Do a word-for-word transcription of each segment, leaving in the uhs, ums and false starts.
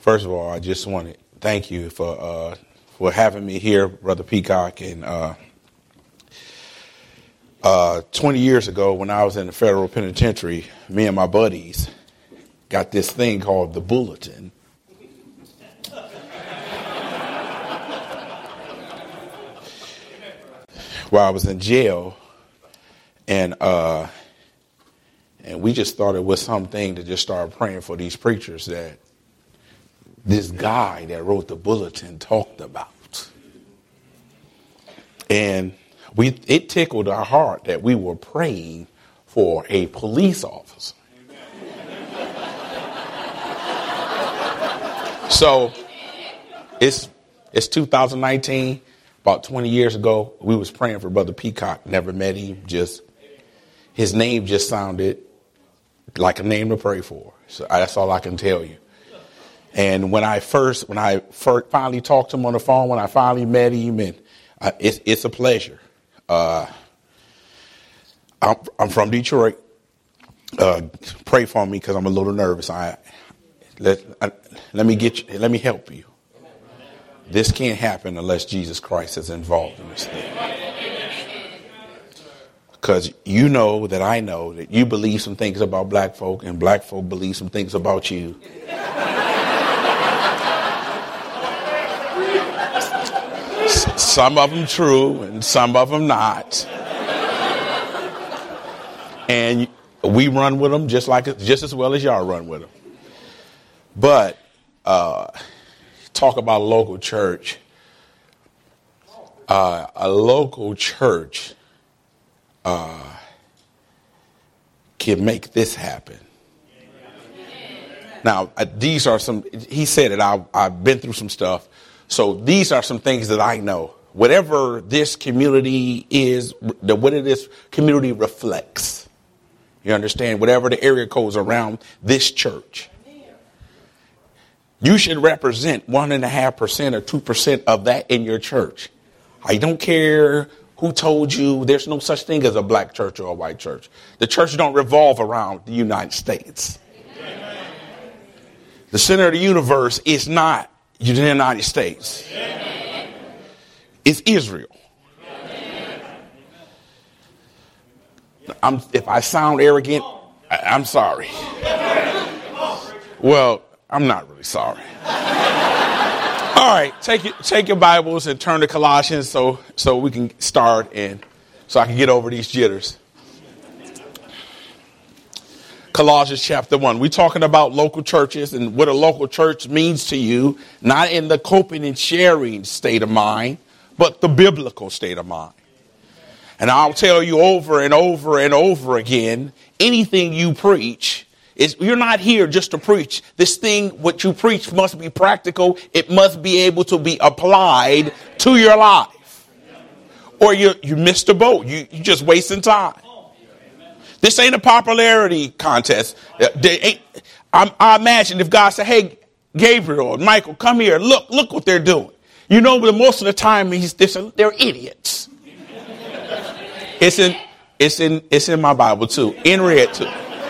First of all, I just want to thank you for uh, for having me here, Brother Peacock. And uh, uh, twenty years ago, when I was in the federal penitentiary, me and my buddies got this thing called the Bulletin. While I was in jail, and uh, and we just thought it was something to just start praying for these preachers that this guy that wrote the Bulletin talked about. And we it tickled our heart that we were praying for a police officer. So it's it's two thousand nineteen. About twenty years ago, we was praying for Brother Peacock. Never met him. Just his name just sounded like a name to pray for. So that's all I can tell you. And when I first, when I first finally talked to him on the phone, when I finally met him, and uh, it's it's a pleasure. Uh, I'm, I'm from Detroit. Uh, pray for me because I'm a little nervous. I let I, let me get you, let me help you. This can't happen unless Jesus Christ is involved in this thing. Because you know that I know that you believe some things about black folk and black folk believe some things about you. Some of them true and some of them not. And we run with them just like just as well as y'all run with them. But uh talk about a local church. Uh, a local church uh, can make this happen. Now, uh, these are some, he said it, I, I've been through some stuff. So these are some things that I know. Whatever this community is, the, what this community reflects. You understand? Whatever the area codes around this church. You should represent one and a half percent or two percent of that in your church. I don't care who told you there's no such thing as a black church or a white church. The church don't revolve around the United States. Amen. The center of the universe is not the United States. Amen. It's Israel. Amen. I'm, if I sound arrogant, I, I'm sorry. Well, I'm not really sorry. All right, take it, take your Bibles and turn to Colossians so so we can start and so I can get over these jitters. Colossians chapter one. We're talking about local churches and what a local church means to you, not in the coping and sharing state of mind, but the biblical state of mind. And I'll tell you over and over and over again, anything you preach, Is you're not here just to preach. This thing, what you preach must be practical. It must be able to be applied to your life. Or you you missed a boat. You you just wasting time. This ain't a popularity contest. They ain't, I, I imagine if God said, hey, Gabriel and Michael, come here. Look, look what they're doing. You know, but most of the time he's they're idiots. It's in it's in it's in my Bible too. In red too.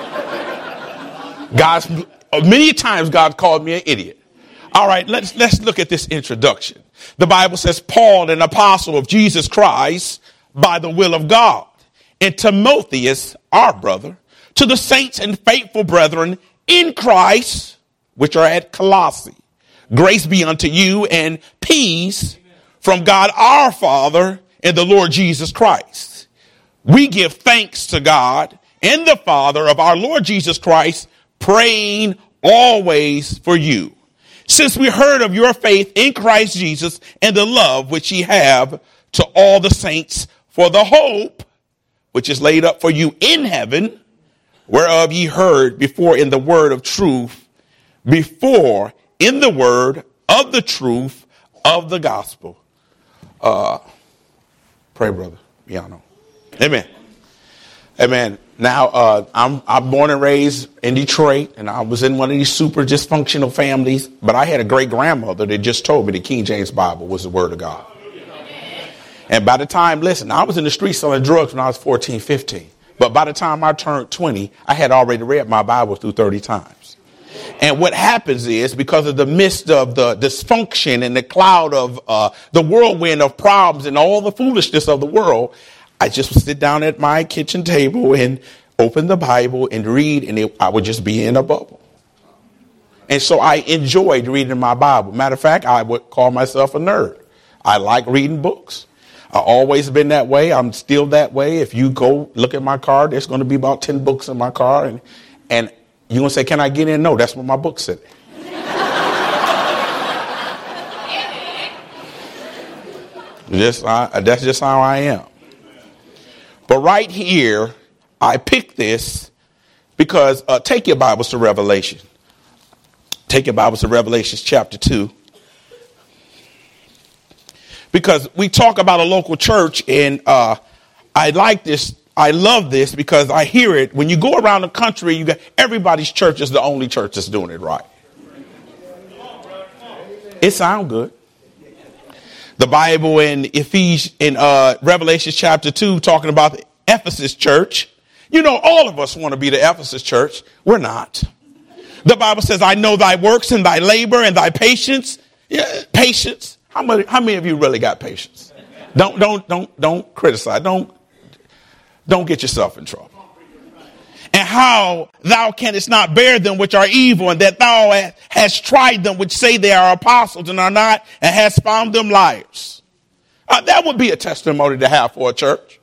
God's many times God called me an idiot. All right, let's let's look at this introduction. The Bible says, Paul, an apostle of Jesus Christ, by the will of God, and Timotheus, our brother, to the saints and faithful brethren in Christ, which are at Colossae. Grace be unto you and peace from God our Father and the Lord Jesus Christ. We give thanks to God and the Father of our Lord Jesus Christ, praying always for you, since we heard of your faith in Christ Jesus and the love which ye have to all the saints, for the hope which is laid up for you in heaven, whereof ye heard before in the word of truth, before in the word of the truth of the gospel. Uh, pray, brother Piano. Amen. Amen. Now, uh, I'm, I'm born and raised in Detroit, and I was in one of these super dysfunctional families, but I had a great grandmother that just told me the King James Bible was the word of God. And by the time, listen, I was in the streets selling drugs when I was fourteen, fifteen. But by the time I turned twenty, I had already read my Bible through thirty times. And what happens is, because of the mist of the dysfunction and the cloud of uh, the whirlwind of problems and all the foolishness of the world, I just would sit down at my kitchen table and open the Bible and read, and it, I would just be in a bubble. And so I enjoyed reading my Bible. Matter of fact, I would call myself a nerd. I like reading books. I've always been that way. I'm still that way. If you go look at my car, there's going to be about ten books in my car. And, and you're going to say, can I get in? No, that's what my book said. just, I, that's just how I am. But right here, I picked this because uh, take your Bibles to Revelation. Take your Bibles to Revelation chapter two. Because we talk about a local church, and uh, I like this. I love this because I hear it. When you go around the country, you got everybody's church is the only church that's doing it right. It sounds good. The Bible in Ephesians, in uh, Revelation chapter two, talking about the Ephesus church. You know, all of us want to be the Ephesus church. We're not. The Bible says, I know thy works and thy labor and thy patience. Yeah, patience. How many, how many of you really got patience? Don't, don't, don't, don't criticize. Don't, don't get yourself in trouble. And how thou canst not bear them which are evil, and that thou hast tried them which say they are apostles and are not, and hast found them liars. Uh, that would be a testimony to have for a church.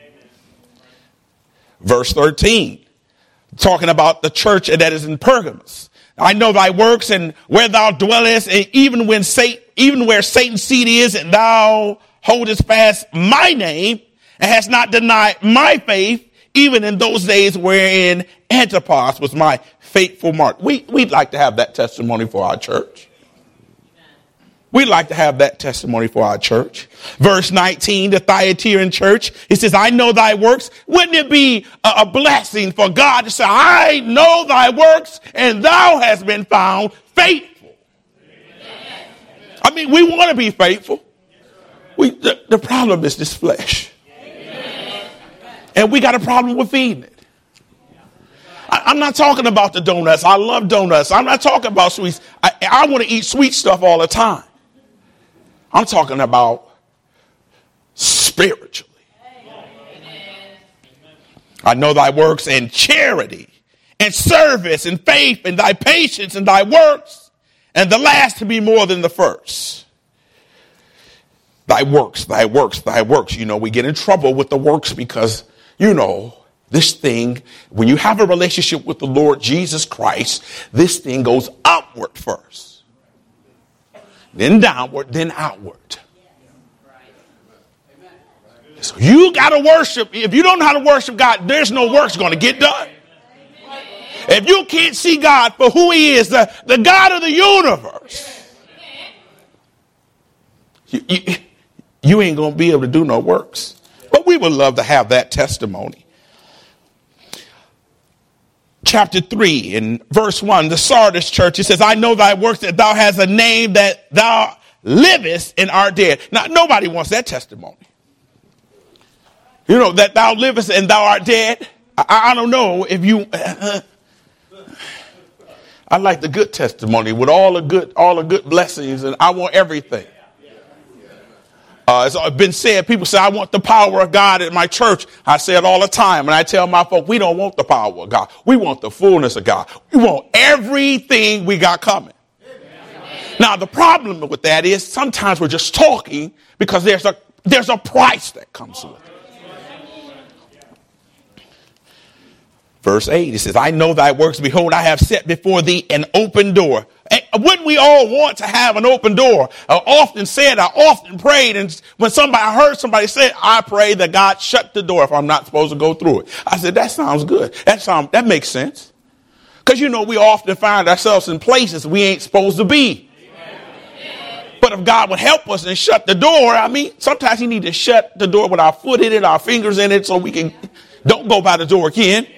Verse thirteen, talking about the church that is in Pergamos. I know thy works and where thou dwellest, and even when Satan, even where Satan's seat is, and thou holdest fast my name, and hast not denied my faith, even in those days wherein Antipas was my faithful mark. We, we'd like to have that testimony for our church. We'd like to have that testimony for our church. Verse nineteen, the Thyatiran church, it says, I know thy works. Wouldn't it be a, a blessing for God to say, I know thy works, and thou hast been found faithful? Amen. I mean, we want to be faithful. We, the, the problem is this flesh. Amen. And we got a problem with feeding it. I, I'm not talking about the donuts. I love donuts. I'm not talking about sweets. I, I want to eat sweet stuff all the time. I'm talking about spiritually. I know thy works and charity and service and faith and thy patience and thy works, and the last to be more than the first. Thy works, thy works, thy works. You know, we get in trouble with the works because, you know, this thing, when you have a relationship with the Lord Jesus Christ, this thing goes outward first. Then downward, then outward. So you got to worship. If you don't know how to worship God, there's no works going to get done. If you can't see God for who he is, the, the God of the universe, you, you, you ain't going to be able to do no works. But we would love to have that testimony. Chapter three in verse one, the Sardis church, it says, I know thy works, that thou hast a name, that thou livest and art dead. Now, nobody wants that testimony. You know, that thou livest and thou art dead. I, I don't know if you, uh, I like the good testimony with all the good, all the good blessings, and I want everything. Uh, it's been said, people say, I want the power of God at my church. I say it all the time. And I tell my folk, we don't want the power of God. We want the fullness of God. We want everything we got coming. Amen. Now, the problem with that is sometimes we're just talking because there's a, there's a price that comes with it. Verse eight, it says, I know thy works. Behold, I have set before thee an open door. And wouldn't we all want to have an open door? I often said, I often prayed. And when somebody, I heard somebody say, I pray that God shut the door if I'm not supposed to go through it. I said, that sounds good. That sounds, that makes sense. Because, you know, we often find ourselves in places we ain't supposed to be. Amen. But if God would help us and shut the door, I mean, sometimes he need to shut the door with our foot in it, our fingers in it, so we can don't go by the door again.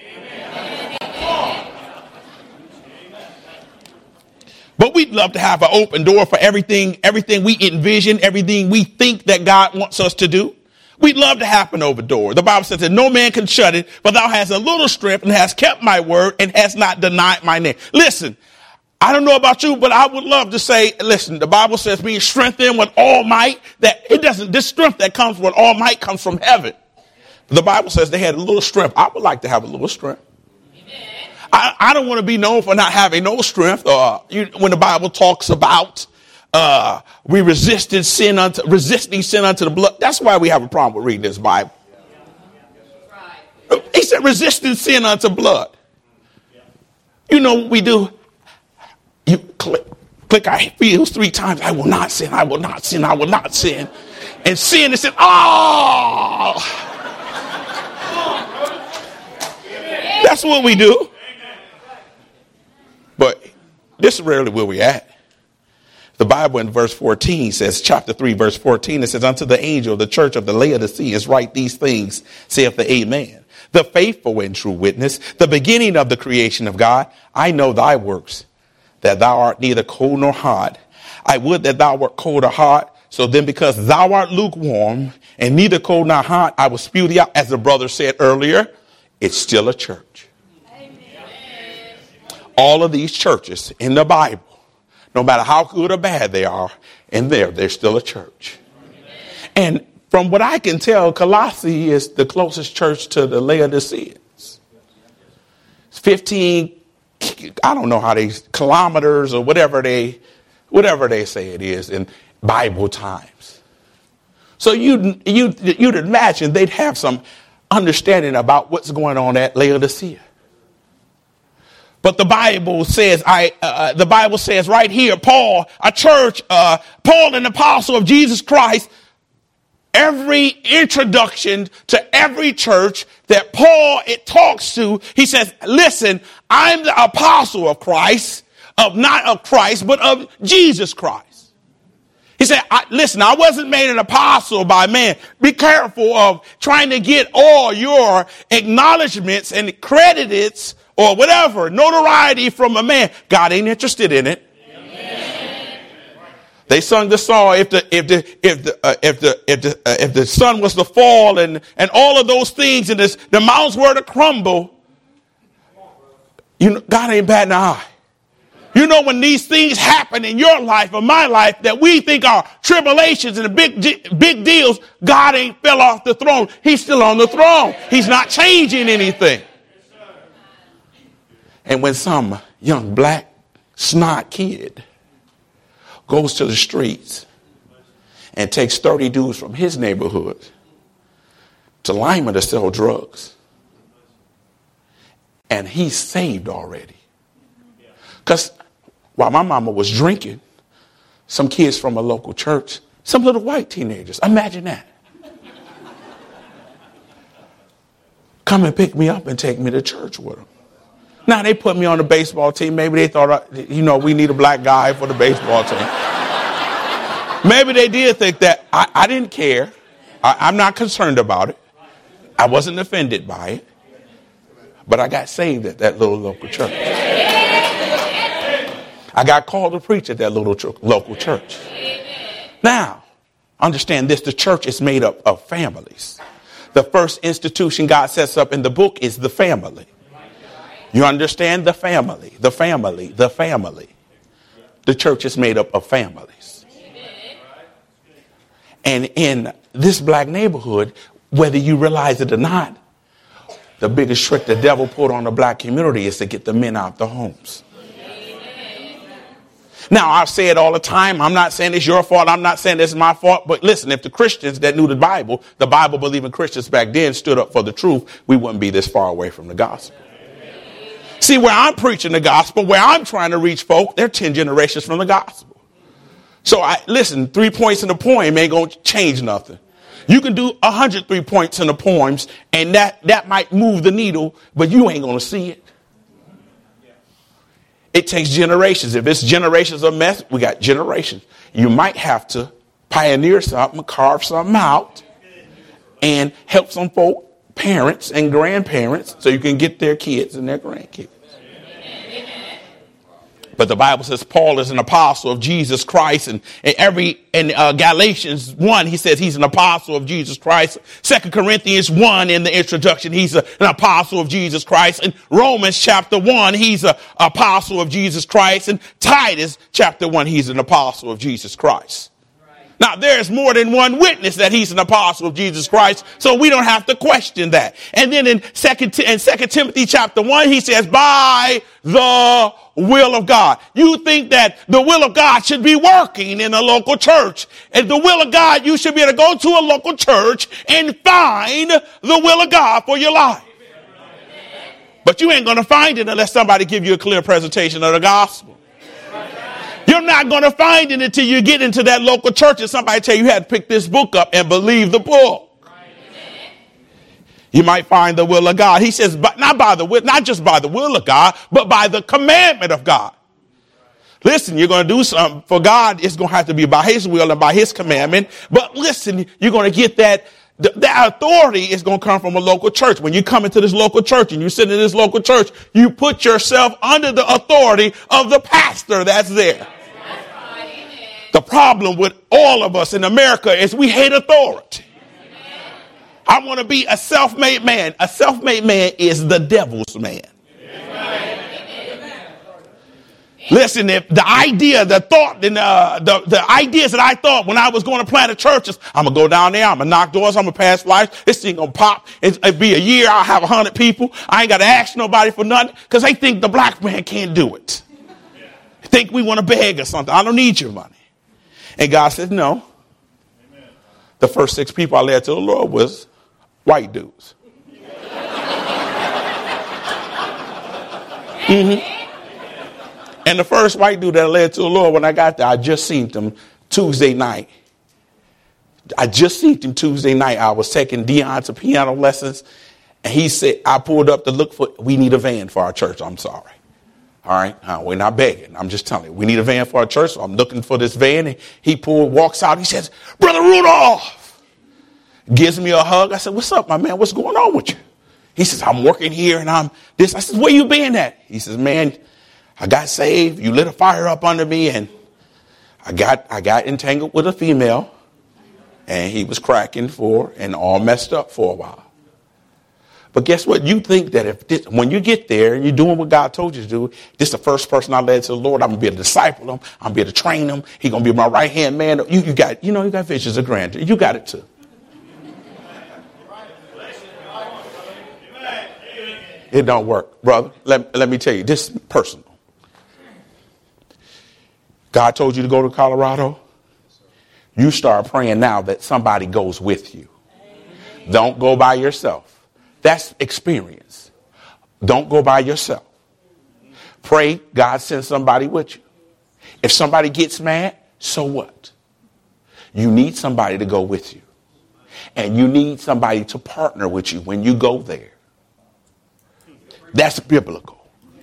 But we'd love to have an open door for everything, everything we envision, everything we think that God wants us to do. We'd love to have an open door. The Bible says that no man can shut it, but thou hast a little strength and hast kept my word and hast not denied my name. Listen, I don't know about you, but I would love to say, listen, the Bible says being strengthened with all might, that it doesn't, this strength that comes with all might comes from heaven. The Bible says they had a little strength. I would like to have a little strength. I, I don't want to be known for not having no strength. Uh, you, when the Bible talks about uh, we resisted sin unto resisting sin unto the blood. That's why we have a problem with reading this Bible. He said resisting sin unto blood. You know what we do? You click, click our heels three times. I will not sin. I will not sin. I will not sin. And sin and sin. Oh. That's what we do. But this is rarely where we at. The Bible in verse fourteen says, chapter three, verse fourteen, it says, unto the angel of the church of the Laodiceans write these things, saith the Amen, the faithful and true witness, the beginning of the creation of God. I know thy works, that thou art neither cold nor hot. I would that thou wert cold or hot. So then because thou art lukewarm and neither cold nor hot, I will spew thee out. As the brother said earlier, it's still a church. Amen. All of these churches in the Bible, no matter how good or bad they are, in there, they're still a church. Amen. And from what I can tell, Colossae is the closest church to the Laodiceans. It's fifteen, I don't know how they, kilometers or whatever they, whatever they say it is in Bible times. So you'd, you'd, you'd imagine they'd have some understanding about what's going on at Laodicea. But the Bible says, I, uh, the Bible says right here, Paul, a church, uh, Paul, an apostle of Jesus Christ, every introduction to every church that Paul, it talks to, he says, listen, I'm the apostle of Christ, of not of Christ, but of Jesus Christ. He said, I, listen, I wasn't made an apostle by man. Be careful of trying to get all your acknowledgments and credits or whatever, notoriety from a man. God ain't interested in it. Amen. They sung the song, if the if the if the uh, if the if the uh, if the sun was to fall and and all of those things and this, the mountains were to crumble, you know, God ain't batting an eye. You know, when these things happen in your life or my life that we think are tribulations and big, big deals, God ain't fell off the throne. He's still on the throne. He's not changing anything. And when some young black snot kid goes to the streets and takes thirty dudes from his neighborhood to Lima to sell drugs, and he's saved already. Because while my mama was drinking, some kids from a local church, some little white teenagers, imagine that, come and pick me up and take me to church with them. Now, they put me on the baseball team. Maybe they thought, you know, we need a black guy for the baseball team. Maybe they did think that. I, I didn't care. I, I'm not concerned about it. I wasn't offended by it. But I got saved at that little local church. I got called to preach at that little ch- local church. Now, understand this. The church is made up of families. The first institution God sets up in the book is the family. You understand? The family, the family, the family. The church is made up of families. And in this black neighborhood, whether you realize it or not, the biggest trick the devil put on the black community is to get the men out the homes. Now, I say it all the time. I'm not saying it's your fault. I'm not saying it's my fault. But listen, if the Christians that knew the Bible, the Bible believing Christians back then stood up for the truth, we wouldn't be this far away from the gospel. See, where I'm preaching the gospel, where I'm trying to reach folk, they're ten generations from the gospel. So I listen, three points in a poem ain't going to change nothing. You can do a hundred three points in the poems, and that, that might move the needle, but you ain't going to see it. It takes generations. If it's generations of mess, we got generations. You might have to pioneer something, carve something out, and help some folk, parents and grandparents, so you can get their kids and their grandkids. But the Bible says Paul is an apostle of Jesus Christ. And in every, in uh, Galatians one, he says he's an apostle of Jesus Christ. Second Corinthians one in the introduction, he's a, an apostle of Jesus Christ. In Romans chapter one, he's an apostle of Jesus Christ. In Titus chapter one, he's an apostle of Jesus Christ. Now, there's more than one witness that he's an apostle of Jesus Christ, so we don't have to question that. And then in Second in Second Timothy chapter one, he says, by the will of God. You think that the will of God should be working in a local church. And the will of God, you should be able to go to a local church and find the will of God for your life. But you ain't going to find it unless somebody give you a clear presentation of the gospel. You're not going to find it until you get into that local church and somebody tell you you had to pick this book up and believe the book. You might find the will of God. He says, but not by the will, not just by the will of God, but by the commandment of God. Listen, you're going to do something for God. It's going to have to be by his will and by his commandment. But listen, you're going to get that. That authority is going to come from a local church. When you come into this local church and you sit in this local church, you put yourself under the authority of the pastor that's there. The problem with all of us in America is we hate authority. I want to be a self-made man. A self-made man is the devil's man. Listen, if the idea, the thought, and uh, the, the ideas that I thought when I was going to plant a church is, I'm going to go down there, I'm going to knock doors, I'm going to pass flyers, this thing going to pop, it's, it'll be a year, I'll have a hundred people, I ain't got to ask nobody for nothing, because they think the black man can't do it. They think we want to beg or something. I don't need your money. And God says, no. Amen. The first six people I led to the Lord was white dudes. Mm-hmm. And the first white dude that I led to the Lord, when I got there, I just seen him Tuesday night. I just seen him Tuesday night. I was taking Dion to piano lessons. And he said, I pulled up to look for, we need a van for our church. I'm sorry. All right. Uh, we're not begging. I'm just telling you, we need a van for our church. So I'm looking for this van. And he pulled, walks out. He says, Brother Rudolph. Gives me a hug. I said, what's up, my man? What's going on with you? He says, I'm working here and I'm this. I said, where you been at? He says, man, I got saved. You lit a fire up under me, and I got I got entangled with a female, and he was cracking for and all messed up for a while. But guess what? You think that if this, when you get there and you're doing what God told you to do, this is the first person I led to the Lord. I'm gonna be able to disciple him. I'm gonna be able to train him. He's gonna be my right hand man. You you got you know you got visions of grandeur. You got it too. It don't work, brother. Let let me tell you, this is personal. God told you to go to Colorado. You start praying now that somebody goes with you. Amen. Don't go by yourself. That's experience. Don't go by yourself. Pray God sends somebody with you. If somebody gets mad, so what? You need somebody to go with you. And you need somebody to partner with you when you go there. That's biblical.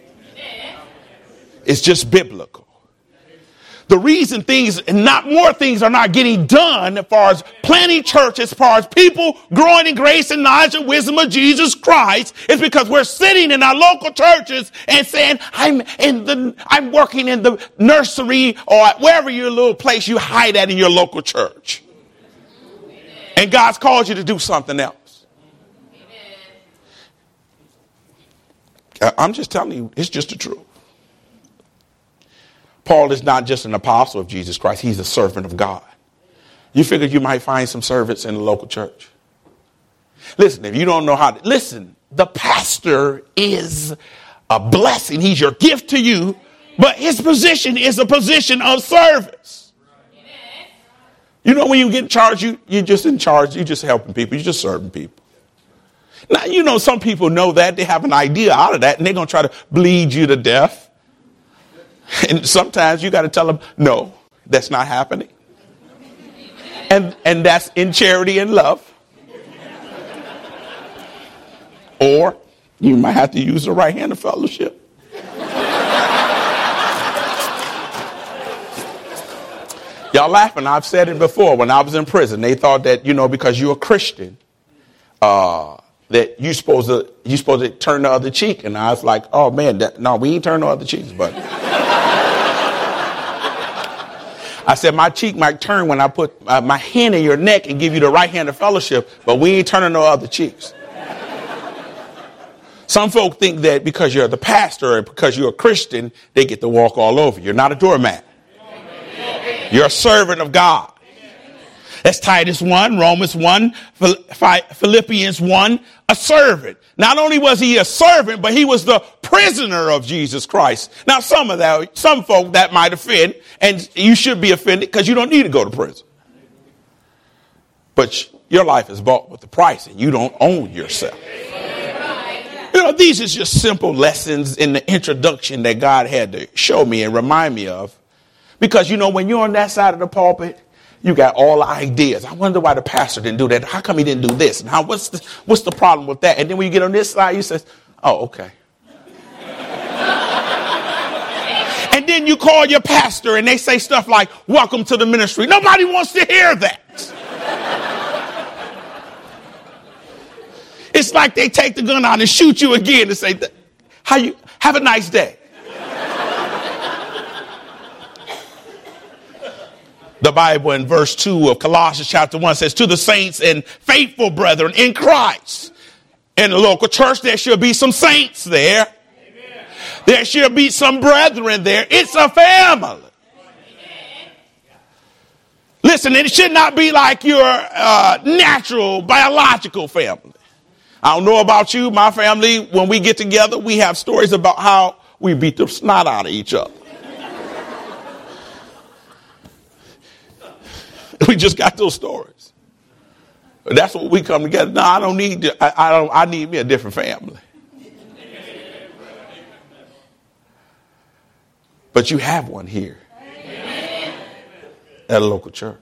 It's just biblical. The reason things and not more things are not getting done as far as planting church, as far as people growing in grace and knowledge and wisdom of Jesus Christ, is because we're sitting in our local churches and saying, I'm in the, I'm working in the nursery or wherever your little place you hide at in your local church. And God's called you to do something else. I'm just telling you, it's just the truth. Paul is not just an apostle of Jesus Christ. He's a servant of God. You figured you might find some servants in the local church. Listen, if you don't know how to, listen, the pastor is a blessing. He's your gift to you, but his position is a position of service. You know, when you get in charge, you, you're just in charge. You're just helping people. You're just serving people. Now, you know, some people know that. They have an idea out of that, and they're going to try to bleed you to death. And sometimes you got to tell them, no, that's not happening. And and that's in charity and love. Or you might have to use the right hand of fellowship. Y'all laughing. I've said it before. When I was in prison, they thought that, you know, because you're a Christian, uh, that you supposed to you supposed to turn the other cheek. And I was like, oh, man, that, no, we ain't turn the other cheeks, but. I said, my cheek might turn when I put uh, my hand in your neck and give you the right hand of fellowship, but we ain't turning no other cheeks. Some folk think that because you're the pastor and because you're a Christian, they get to walk all over. You're not a doormat. You're a servant of God. That's Titus one, Romans one, Philippians one, a servant. Not only was he a servant, but he was the prisoner of Jesus Christ. Now, some of that, some folk that might offend, and you should be offended because you don't need to go to prison. But your life is bought with the price and you don't own yourself. You know, these are just simple lessons in the introduction that God had to show me and remind me of. Because, you know, when you're on that side of the pulpit, you got all the ideas. I wonder why the pastor didn't do that. How come he didn't do this? And how, what's the, what's the problem with that? And then when you get on this side, you say, oh, okay. And then you call your pastor and they say stuff like, welcome to the ministry. Nobody wants to hear that. It's like they take the gun out and shoot you again and say, how you have a nice day. The Bible in verse two of Colossians chapter one says, to the saints and faithful brethren in Christ. In the local church, there should be some saints there. Amen. There should be some brethren there. It's a family. Amen. Listen, it should not be like your uh, natural, biological family. I don't know about you. My family, when we get together, we have stories about how we beat the snot out of each other. We just got those stories. That's what we come together. No, I don't need to, I, I don't I need me a different family. But you have one here at a local church.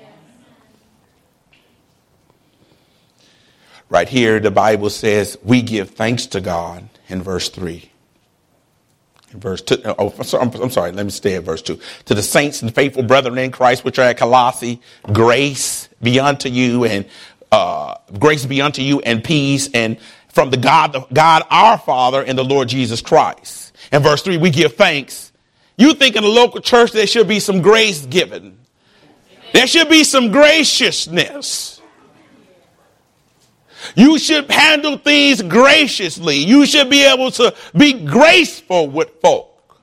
Right here, the Bible says we give thanks to God in verse three. In verse two, oh, I'm sorry, let me stay at verse two. To the saints and faithful brethren in Christ, which are at Colossae, grace be unto you and uh, grace be unto you and peace and from the God, the God our Father and the Lord Jesus Christ. In verse three, we give thanks. You think in a local church there should be some grace given. There should be some graciousness. You should handle things graciously. You should be able to be graceful with folk.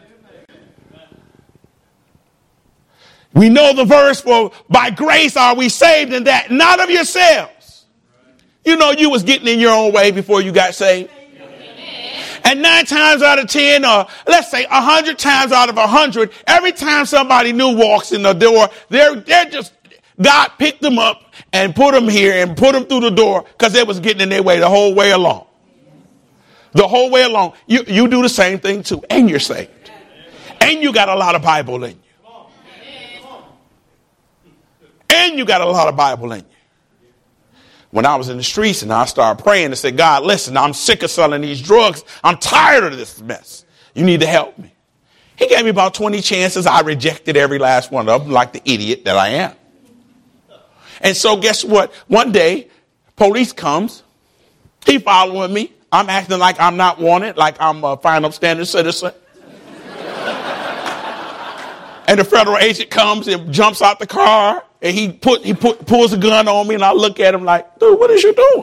We know the verse for by grace are we saved, and that not of yourselves. You know you was getting in your own way before you got saved. And nine times out of ten, or let's say a hundred times out of a hundred, every time somebody new walks in the door, they're they're just God picked them up and put them here and put them through the door because they was getting in their way the whole way along. The whole way along. You, you do the same thing too. And you're saved. And you got a lot of Bible in you. And you got a lot of Bible in you. When I was in the streets and I started praying and said, God, listen, I'm sick of selling these drugs. I'm tired of this mess. You need to help me. He gave me about twenty chances. I rejected every last one of them like the idiot that I am. And so guess what? One day, police comes. He following me. I'm acting like I'm not wanted, like I'm a fine upstanding citizen. And the federal agent comes and jumps out the car, and he put he put pulls a gun on me, and I look at him like, dude, what is you doing?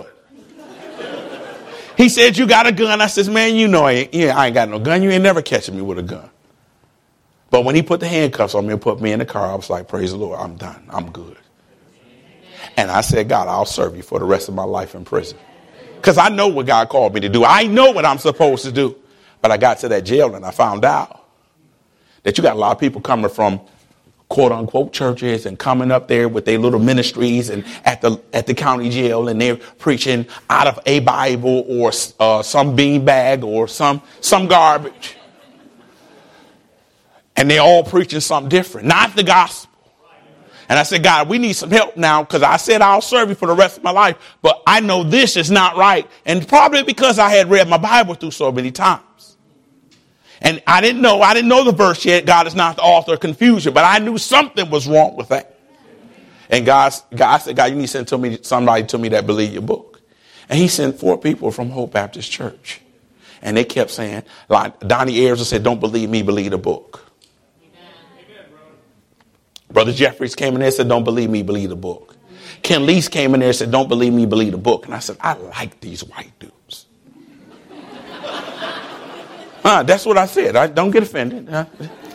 He said, you got a gun. I says, man, you know I ain't, yeah, I ain't got no gun. You ain't never catching me with a gun. But when he put the handcuffs on me and put me in the car, I was like, praise the Lord, I'm done. I'm good. And I said, God, I'll serve you for the rest of my life in prison. Because I know what God called me to do. I know what I'm supposed to do. But I got to that jail and I found out that you got a lot of people coming from quote unquote churches and coming up there with their little ministries and at the at the county jail, and they're preaching out of a Bible or uh, some beanbag or some some garbage. And they're all preaching something different, not the gospel. And I said, God, we need some help now, because I said I'll serve you for the rest of my life. But I know this is not right. And probably because I had read my Bible through so many times. And I didn't know, I didn't know the verse yet. God is not the author of confusion. But I knew something was wrong with that. And God, God said, God, you need to send to me somebody to me that believe your book. And he sent four people from Hope Baptist Church. And they kept saying, like Donnie Ayers said, don't believe me, believe the book. Brother Jeffries came in there and said, don't believe me, believe the book. Ken Lease came in there and said, don't believe me, believe the book. And I said, I like these white dudes. uh, that's what I said. I don't get offended. Uh,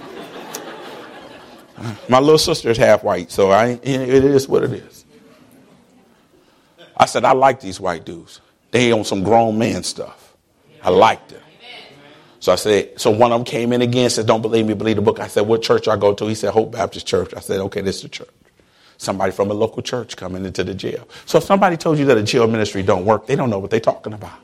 my little sister is half white, so I, it is what it is. I said, I like these white dudes. They on some grown man stuff. I like them. So I said, so one of them came in again and said, don't believe me, believe the book. I said, what church I go to? He said, Hope Baptist Church. I said, okay, this is the church. Somebody from a local church coming into the jail. So if somebody told you that a jail ministry don't work, they don't know what they're talking about.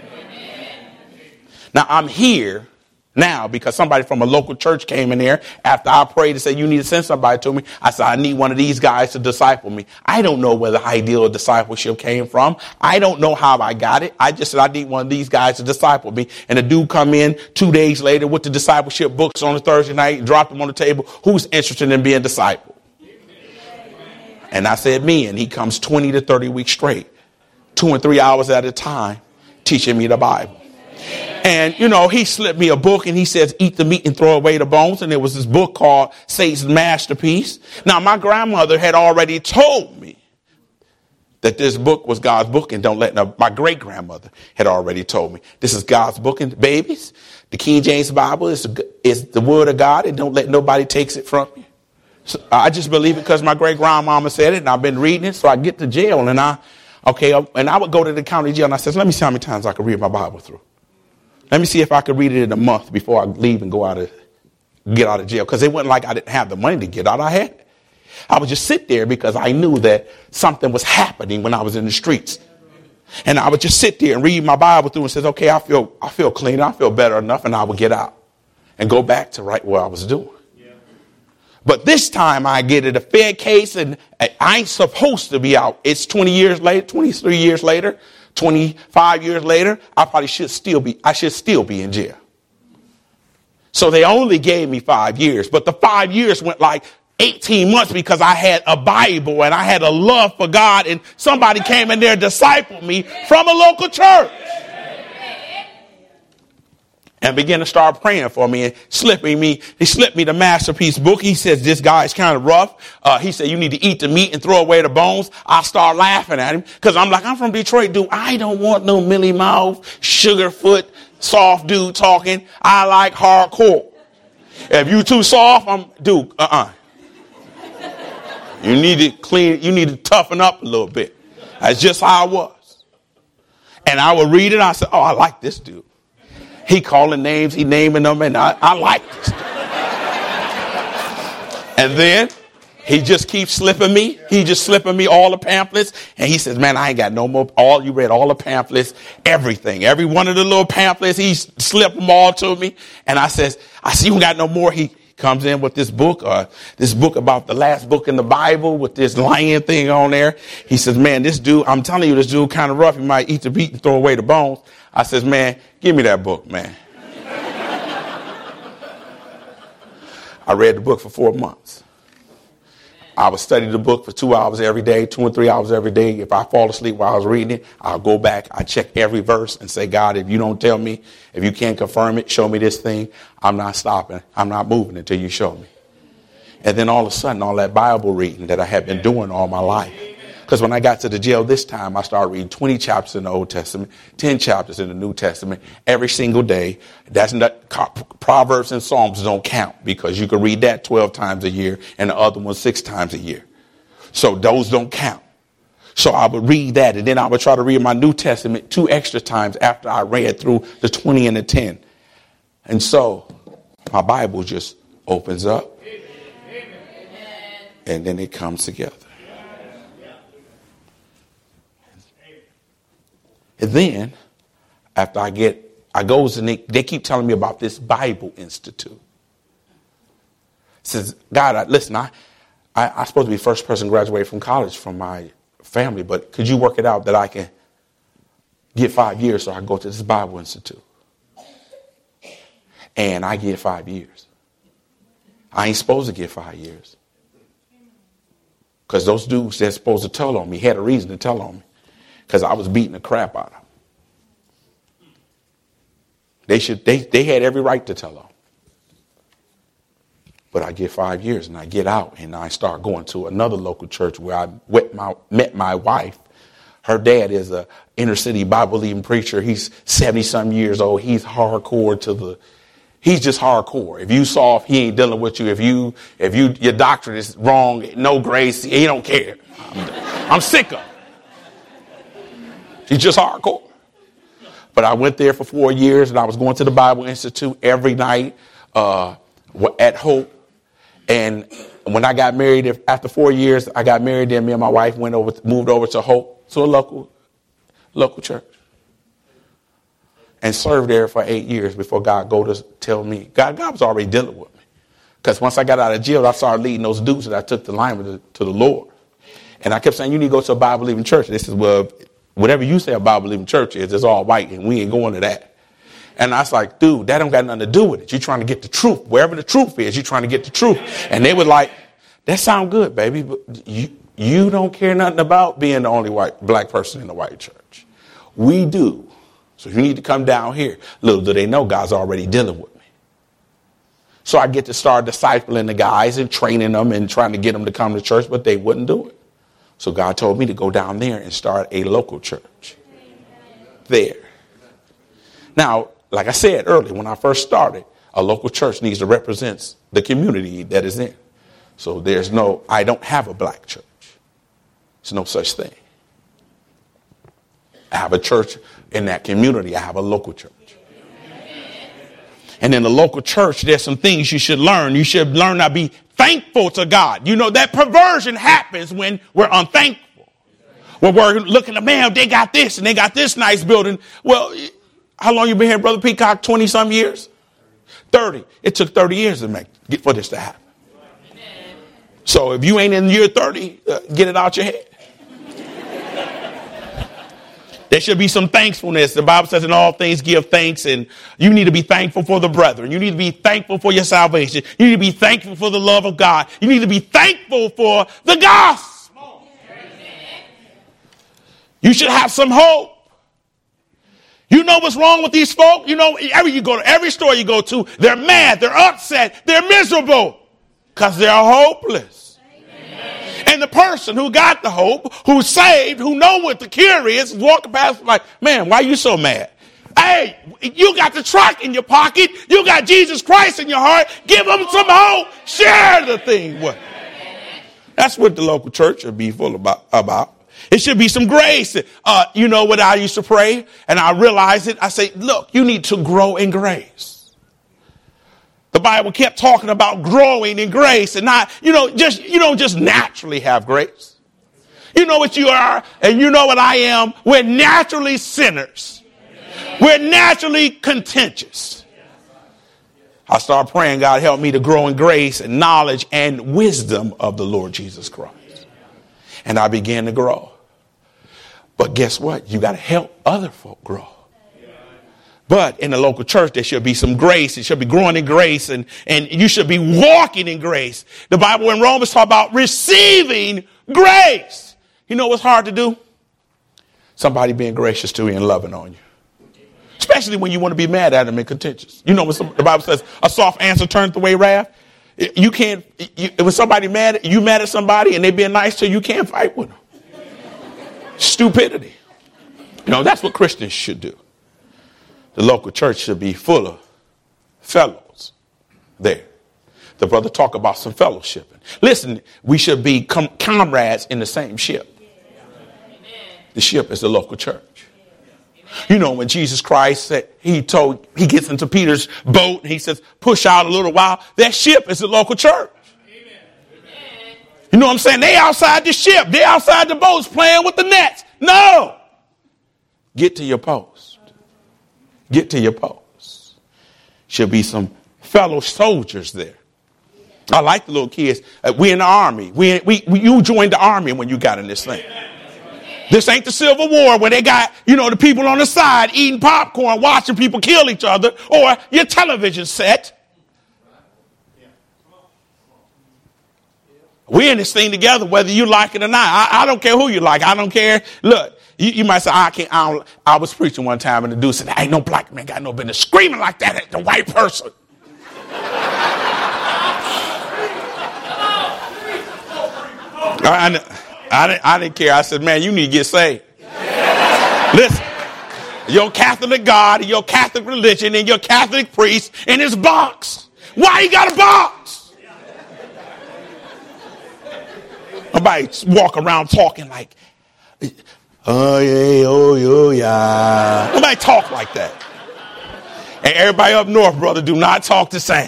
Now I'm here now because somebody from a local church came in there after I prayed and said, you need to send somebody to me. I said, I need one of these guys to disciple me. I don't know where the ideal of discipleship came from. I don't know how I got it. I just said, I need one of these guys to disciple me. And the dude come in two days later with the discipleship books on a Thursday night, dropped them on the table. Who's interested in being discipled? And I said, me. And he comes twenty to thirty weeks straight, two and three hours at a time, teaching me the Bible. And, you know, he slipped me a book and he says, eat the meat and throw away the bones. And there was this book called Satan's Masterpiece. Now, my grandmother had already told me that this book was God's book and don't let no, my great grandmother had already told me this is God's book. And babies, the King James Bible is, is the word of God and don't let nobody takes it from you. So I just believe it because my great grandmama said it and I've been reading it. So I get to jail and I, okay, and I would go to the county jail and I said, let me see how many times I can read my Bible through. Let me see if I could read it in a month before I leave and go out of, get out of jail. Because it wasn't like I didn't have the money to get out. I had it. I would just sit there because I knew that something was happening when I was in the streets. And I would just sit there and read my Bible through and says, okay, I feel, I feel clean. I feel better enough. And I would get out and go back to right where I was doing. But this time I get it a fair case and I ain't supposed to be out. It's twenty years later, twenty-three years later, twenty-five years later. I probably should still be, I should still be in jail. So they only gave me five years, but the five years went like eighteen months because I had a Bible and I had a love for God and somebody came in there and discipled me from a local church. And began to start praying for me and slipping me. He slipped me the Masterpiece book. He says, this guy is kind of rough. Uh, he said, you need to eat the meat and throw away the bones. I start laughing at him because I'm like, I'm from Detroit, dude. I don't want no Millie Mouth, Sugarfoot, soft dude talking. I like hardcore. If you too soft, I'm, dude, uh-uh. You need to clean, you need to toughen up a little bit. That's just how I was. And I would read it. I said, oh, I like this dude. He calling names, he naming them, and I, I like this. And then he just keeps slipping me. He just slipping me all the pamphlets. And he says, man, I ain't got no more. All you read, all the pamphlets, everything. Every one of the little pamphlets, he slipped them all to me. And I says, I see you got no more. He comes in with this book, uh, this book about the last book in the Bible with this lion thing on there. He says, man, this dude, I'm telling you, this dude kind of rough. He might eat the meat and throw away the bones. I says, man, give me that book, man. I read the book for four months. I would study the book for two hours every day, two and three hours every day. If I fall asleep while I was reading it, I'll go back. I check every verse and say, God, if you don't tell me, if you can't confirm it, show me this thing. I'm not stopping. I'm not moving until you show me. And then all of a sudden, all that Bible reading that I had been doing all my life. Because when I got to the jail this time, I started reading twenty chapters in the Old Testament, ten chapters in the New Testament every single day. That's not, Proverbs and Psalms don't count because you can read that twelve times a year and the other one six times a year. So those don't count. So I would read that and then I would try to read my New Testament two extra times after I read through the twenty and the ten. And so my Bible just opens up and then it comes together. And then, after I get, I goes and they, they keep telling me about this Bible Institute. Says, God, I, listen, I, I, I'm supposed to be the first person to graduate from college from my family, but could you work it out that I can get five years so I can go to this Bible Institute? And I get five years. I ain't supposed to get five years. Because those dudes they're supposed to tell on me had a reason to tell on me. Because I was beating the crap out of them. They should. They, they had every right to tell them. But I get five years and I get out and I start going to another local church where I met my, met my wife. Her dad is a inner city Bible believing preacher. He's seventy some years old. He's hardcore to the, he's just hardcore. If you soft, he ain't dealing with you. If you, if you, your doctrine is wrong, no grace, he don't care. I'm, I'm sick of it. He's just hardcore. But I went there for four years and I was going to the Bible Institute every night uh, at Hope. And when I got married, after four years, I got married. Then me and my wife went over, moved over to Hope, to a local, local church, and served there for eight years before God go to tell me. God, God was already dealing with me, because once I got out of jail, I started leading those dudes that I took the line with to, to the Lord. And I kept saying, you need to go to a Bible believing church. They said, well, whatever you say a Bible believing church is, it's all white, and we ain't going to that. And I was like, dude, that don't got nothing to do with it. You're trying to get the truth. Wherever the truth is, you're trying to get the truth. And they were like, that sound good, baby, but you, you don't care nothing about being the only white black person in the white church. We do. So you need to come down here. Little do they know God's already dealing with me. So I get to start discipling the guys and training them and trying to get them to come to church, but they wouldn't do it. So God told me to go down there and start a local church there. Now, like I said earlier, when I first started, a local church needs to represent the community that is in. So there's no, I don't have a black church. There's no such thing. I have a church in that community. I have a local church. And in the local church, there's some things you should learn. You should learn to be thankful to God. You know, that perversion happens when we're unthankful. When we're looking at, man, they got this and they got this nice building. Well, how long you been here, Brother Peacock? twenty some years? thirty. It took thirty years to make for this to happen. So if you ain't in year thirty, uh, get it out your head. There should be some thankfulness. The Bible says in all things give thanks, and you need to be thankful for the brethren. You need to be thankful for your salvation. You need to be thankful for the love of God. You need to be thankful for the gospel. You should have some hope. You know what's wrong with these folk? You know, every you go to every store you go to, they're mad, they're upset, they're miserable because they're hopeless. Amen. And the person who got the hope, who's saved, who know what the cure is, walking past like, man, why are you so mad? Hey, you got the tract in your pocket. You got Jesus Christ in your heart. Give them some hope. Share the thing with them. That's what the local church should be full about. about. It should be some grace. Uh, you know what I used to pray, and I realized it. I say, look, you need to grow in grace. The Bible kept talking about growing in grace, and not, you know, just you don't just naturally have grace. You know what you are, and you know what I am. We're naturally sinners. We're naturally contentious. I started praying, God, help me to grow in grace and knowledge and wisdom of the Lord Jesus Christ. And I began to grow. But guess what? You got to help other folk grow. But in the local church, there should be some grace. It should be growing in grace, and, and you should be walking in grace. The Bible in Romans talk about receiving grace. You know what's hard to do? Somebody being gracious to you and loving on you. Especially when you want to be mad at them and contentious. You know what the Bible says, a soft answer turneth away wrath. You can't, you, when somebody mad, you mad at somebody and they being nice to you, you can't fight with them. Stupidity. You know, that's what Christians should do. The local church should be full of fellows there. The brother talk about some fellowshipping. Listen, we should be com- comrades in the same ship. The ship is the local church. You know, when Jesus Christ said, he told, he gets into Peter's boat and he says, push out a little while. That ship is the local church. Amen. You know what I'm saying? They outside the ship. They outside the boats playing with the nets. No. Get to your post. Get to your post. Should be some fellow soldiers there. I like the little kids. Uh, we in the army. We, we, we you joined the army when you got in this thing. This ain't the Civil War where they got, you know, the people on the side eating popcorn, watching people kill each other, or your television set. We're in this thing together, whether you like it or not. I, I don't care who you like. I don't care. Look, you, you might say, I can't. I, don't, I was preaching one time, and the dude said, "Ain't no black man got no business screaming like that at the white person." I, I, I, didn't, I didn't care. I said, man, you need to get saved. Listen, your Catholic God and your Catholic religion and your Catholic priest in his box. Why you got a box? Nobody walk around talking like, oh yeah, oh yeah, yeah. Nobody talk like that. And everybody up north, brother, do not talk the same.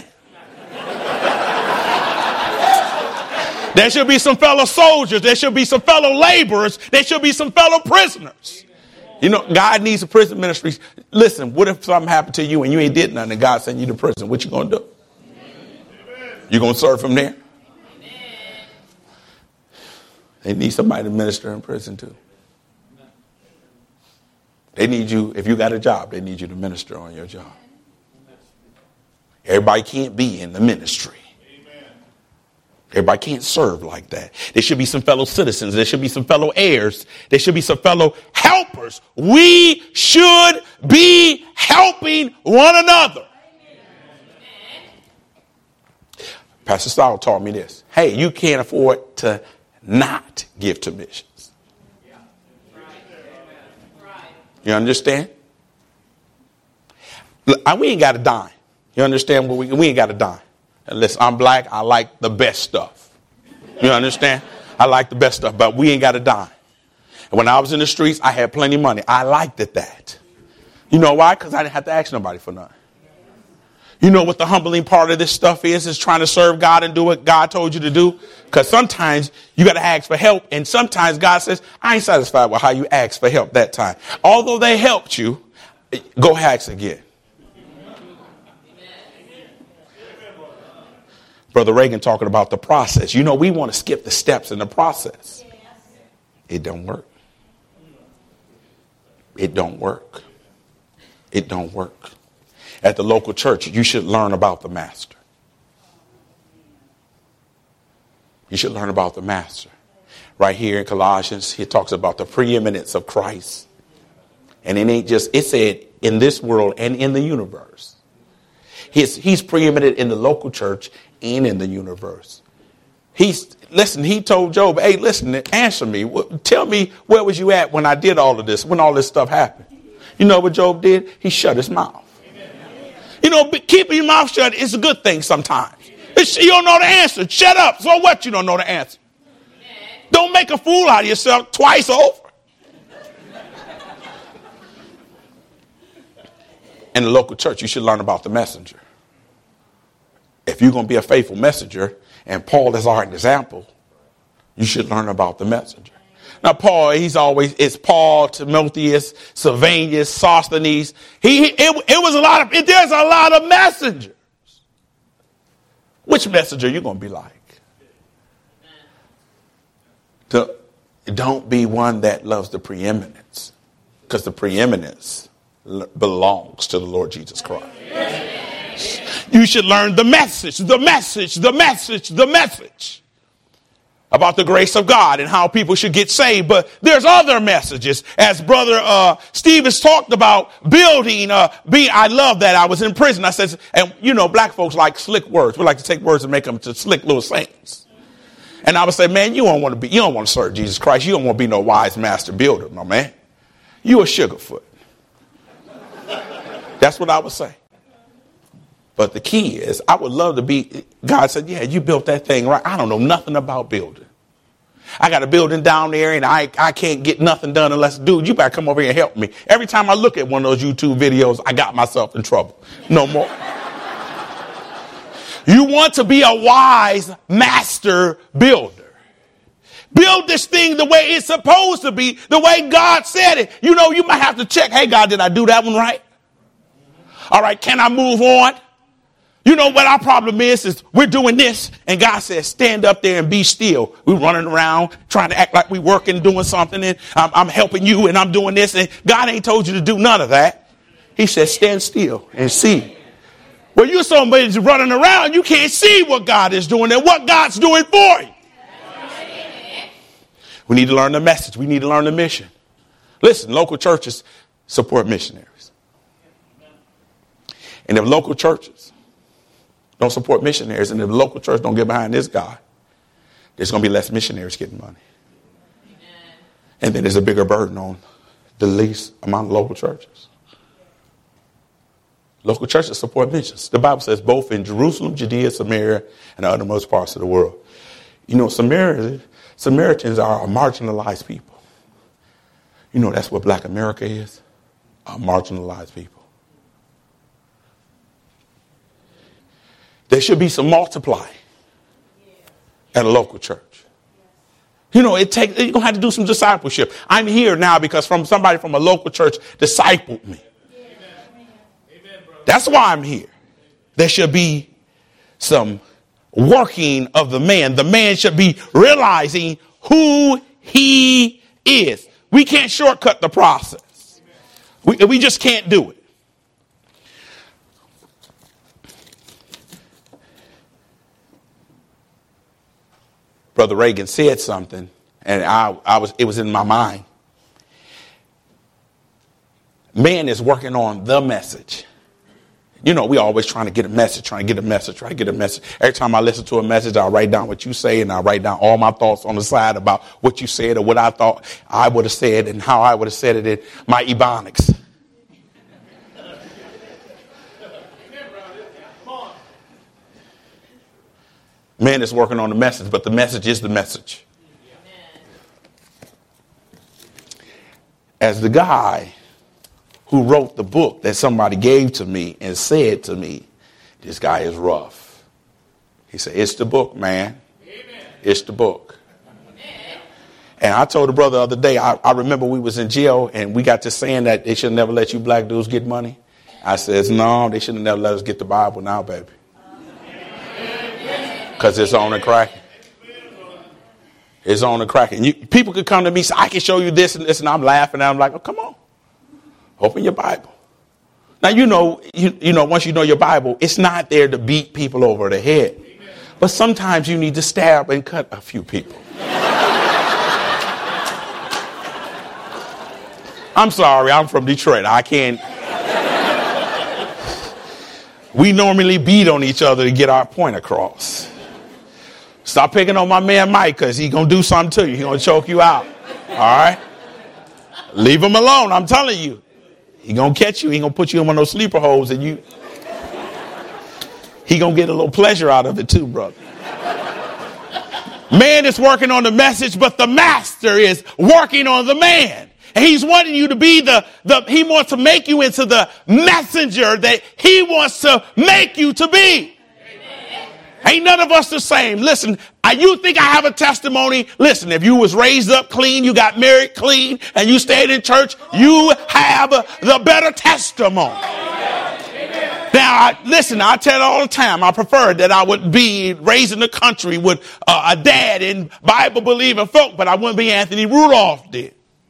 There should be some fellow soldiers. There should be some fellow laborers. There should be some fellow prisoners. You know, God needs a prison ministry. Listen, what if something happened to you and you ain't did nothing and God sent you to prison? What you going to do? You going to serve him there? They need somebody to minister in prison too. They need you, if you got a job, they need you to minister on your job. Everybody can't be in the ministry. Everybody can't serve like that. There should be some fellow citizens. There should be some fellow heirs. There should be some fellow helpers. We should be helping one another. Pastor Stout taught me this. Hey, you can't afford to not give to missions. You understand? Look, we ain't got a dime. You understand? What we, we ain't got a dime. And listen, I'm black. I like the best stuff. You understand? I like the best stuff, but we ain't got a dime. And when I was in the streets, I had plenty of money. I liked it that. You know why? Because I didn't have to ask nobody for nothing. You know what the humbling part of this stuff is? Is trying to serve God and do what God told you to do. Because sometimes you got to ask for help. And sometimes God says, I ain't satisfied with how you asked for help that time. Although they helped you, go ask again. Brother Reagan talking about the process. You know, we want to skip the steps in the process. It don't work. It don't work. It don't work. At the local church, you should learn about the master. You should learn about the master. Right here in Colossians, he talks about the preeminence of Christ. And it ain't just, it said in this world and in the universe. He's, he's preeminent in the local church and in the universe. He's, listen, he told Job, hey, listen, answer me. Tell me, where was you at when I did all of this, when all this stuff happened? You know what Job did? He shut his mouth. You know, keeping your mouth shut is a good thing sometimes. It's, you don't know the answer. Shut up. So what? You don't know the answer. Don't make a fool out of yourself twice over. In the local church, you should learn about the messenger. If you're going to be a faithful messenger, and Paul is our example, you should learn about the messenger. Now, Paul, he's always, it's Paul, Timotheus, Sylvanus, Sosthenes. He, it, it was a lot of, it, there's a lot of messengers. Which messenger are you going to be like? To, don't be one that loves the preeminence, because the preeminence l- belongs to the Lord Jesus Christ. You should learn the message, the message, the message, the message about the grace of God and how people should get saved. But there's other messages, as Brother uh, Steve has talked about building. Uh, being, I love that. I was in prison. I said, and you know, black folks like slick words. We like to take words and make them to slick little sayings. And I would say, man, you don't want to be, you don't want to serve Jesus Christ. You don't want to be no wise master builder, my man. You a sugarfoot. That's what I would say. But the key is, I would love to be, God said, yeah, you built that thing right. I don't know nothing about building. I got a building down there and I, I can't get nothing done unless, dude, you better come over here and help me. Every time I look at one of those YouTube videos, I got myself in trouble. No more. You want to be a wise master builder. Build this thing the way it's supposed to be, the way God said it. You know, you might have to check, hey, God, did I do that one right? All right, can I move on? You know what our problem is, is we're doing this, and God says, stand up there and be still. We're running around trying to act like we're working, doing something, and I'm, I'm helping you, and I'm doing this, and God ain't told you to do none of that. He says, stand still and see. Well, you're so busy running around, you can't see what God is doing and what God's doing for you. We need to learn the message. We need to learn the mission. Listen, local churches support missionaries. And if local churches don't support missionaries, and if the local church don't get behind this guy, there's going to be less missionaries getting money. And then there's a bigger burden on the least amount of local churches. Local churches support missions. The Bible says both in Jerusalem, Judea, Samaria, and the uttermost parts of the world. You know, Samaria, Samaritans are a marginalized people. You know, that's what Black America is, a marginalized people. There should be some multiplying at a local church. You know, it takes, you're going to have to do some discipleship. I'm here now because from somebody from a local church discipled me. That's why I'm here. There should be some working of the man. The man should be realizing who he is. We can't shortcut the process. We, we just can't do it. Brother Reagan said something, and I, I was it was in my mind. Man is working on the message. You know, we always trying to get a message, trying to get a message, trying to get a message. Every time I listen to a message, I'll write down what you say, and I'll write down all my thoughts on the side about what you said or what I thought I would have said and how I would have said it in my Ebonics. Man is working on the message, but the message is the message. As the guy who wrote the book that somebody gave to me and said to me, this guy is rough. He said, it's the book, man. Amen. It's the book. Amen. And I told the brother the other day, I, I remember we was in jail and we got to saying that they should never let you black dudes get money. I says, no, they should have never let us get the Bible now, baby. Because it's on the cracking. It's on the cracking. You, people could come to me and say, I can show you this and this. And I'm laughing. And I'm like, oh, come on. Open your Bible. Now, you know, you, you know, once you know your Bible, it's not there to beat people over the head. But sometimes you need to stab and cut a few people. I'm sorry. I'm from Detroit. I can't. We normally beat on each other to get our point across. Stop picking on my man Mike because he's going to do something to you. He's going to choke you out. All right? Leave him alone. I'm telling you. He's going to catch you. He's going to put you in one of those sleeper holes and you. He's going to get a little pleasure out of it too, brother. Man is working on the message, but the master is working on the man. And he's wanting you to be the, the, he wants to make you into the messenger that he wants to make you to be. Ain't none of us the same. Listen, you think I have a testimony? Listen, if you was raised up clean, you got married clean, and you stayed in church, you have the better testimony. Now, I, listen, I tell it all the time. I prefer that I would be raised in the country with uh, a dad and Bible-believing folk, but I wouldn't be Anthony Rudolph did.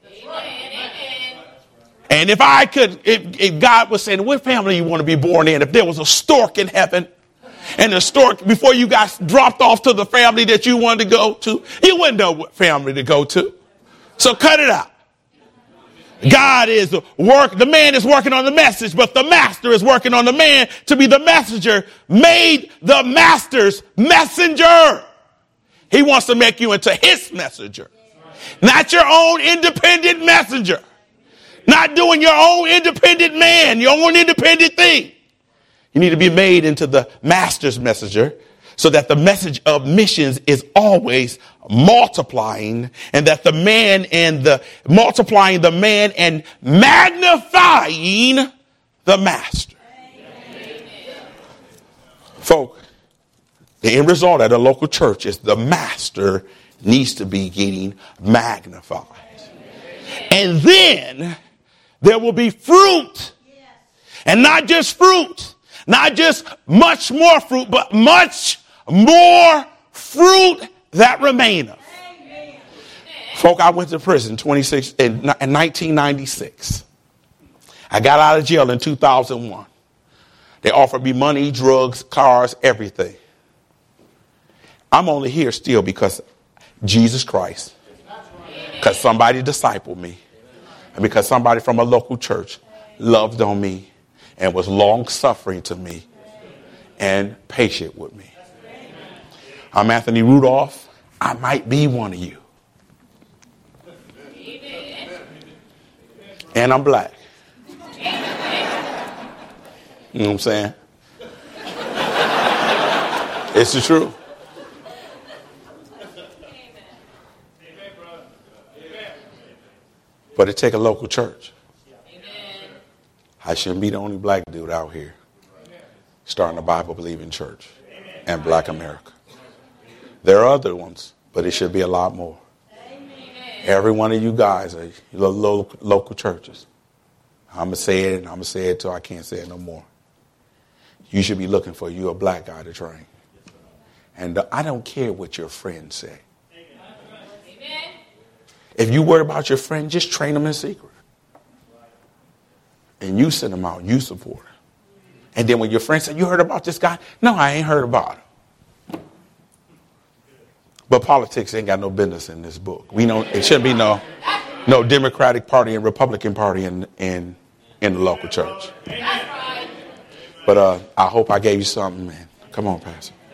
And if I could, if, if God was saying, what family you want to be born in? If there was a stork in heaven, and the stork, before you got dropped off to the family that you wanted to go to, you wouldn't know what family to go to. So cut it out. God is work. The man is working on the message, but the master is working on the man to be the messenger, made the master's messenger. He wants to make you into his messenger, not your own independent messenger, not doing your own independent man, your own independent thing. You need to be made into the master's messenger so that the message of missions is always multiplying, and that the man and the multiplying the man and magnifying the master. Amen. Folk, the end result at a local church is the master needs to be getting magnified. Amen. And then there will be fruit, and not just fruit. Not just much more fruit, but much more fruit that remaineth. Amen. Folk, I went to prison twenty-six in nineteen ninety-six. I got out of jail in two thousand one. They offered me money, drugs, cars, everything. I'm only here still because Jesus Christ. Because somebody discipled me. And because somebody from a local church loved on me and was long-suffering to me and patient with me. I'm Anthony Rudolph. I might be one of you. And I'm black. You know what I'm saying? It's the truth. But it take a local church. I shouldn't be the only black dude out here starting a Bible-believing church in black America. There are other ones, but it should be a lot more. Every one of you guys are local, local churches. I'm going to say it, and I'm going to say it till I can't say it no more. You should be looking for you a black guy to train. And I don't care what your friends say. If you worry about your friend, just train them in secret. And you send them out, you support them. And then when your friend said, you heard about this guy? No, I ain't heard about him. But politics ain't got no business in this book. We know it shouldn't be no no Democratic Party and Republican Party in in, in the local church. But uh, I hope I gave you something, man. Come on, Pastor.